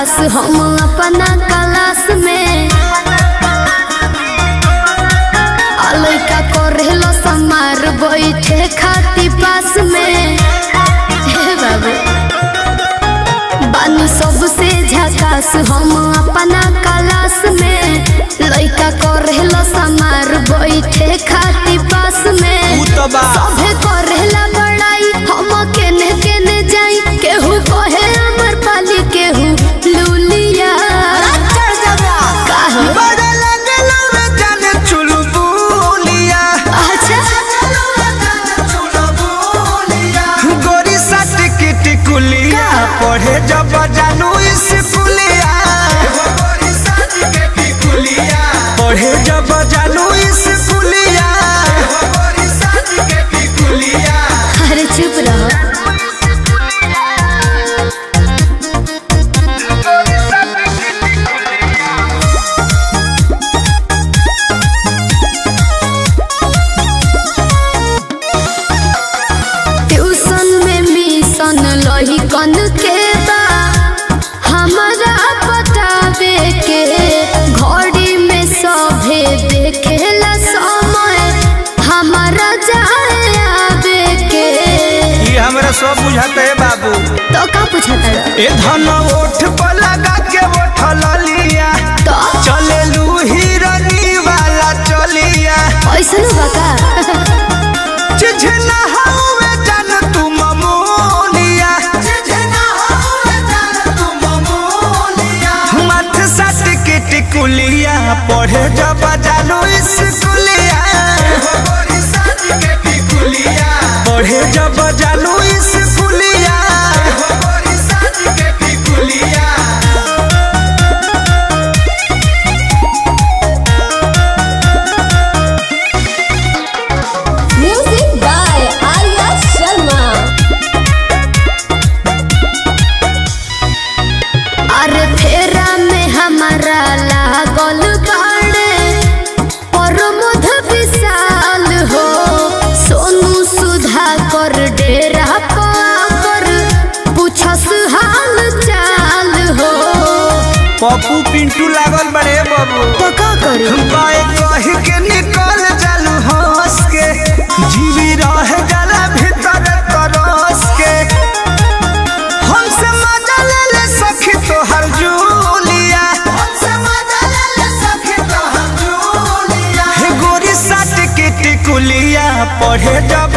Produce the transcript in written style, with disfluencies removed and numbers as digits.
झकास हम अपना क्लास में लइका करेलो समार बैठे खाती पास में बाबू बानी सबसे झकास हम अपना क्लास में लइका करेलो समार बैठे खाती पास में सभे करेला बड़ाई हम केने केने जाई केहू कहे अमर पाली केहू लूलिया पढ़े जब जानू स्कूलिया पढ़े जब जानू स्कूलिया अरे चुप रहो ट्यूशन में मिशन लही कन के बा हमारा बतावे के घड़ी में सभे देखेला समय हमारा जाए आवे के ये हमरा सब बुझाते है बाबू तो का पूछता ए धन ओठ पर लगा के उठल लिया तो चले लू हिरनी वाला चलिया ऐसा बका चिझना हवे जान तू ममोलिया चिझना हवे जान तू ममोलिया मत सट के टिकुलिया पढ़े जब जानू स्कूलिया गोरी सट के टिकुलिया पढ़े जब जानू स्कूलिया गोरी सट के टिकुलिया म्यूजिक बाय आर्या शर्मा अरे फेरा में हमारा लागल बाड़े और मध विशाल हो सोनू सुधा कर डेरा पर पूछस हाल चाल हो पप्पू पिंटू लागल बड़े बाबू तो का करी बाए कह के निकल जालू हंस के जीवी रह जाला भीतर तरस के हमसे मजा ले ले सखी तोहर जूलिया हमसे मजा ले ले सखी तोहर जूलिया हे गोरी सट के टिकुलिया पढ़े जब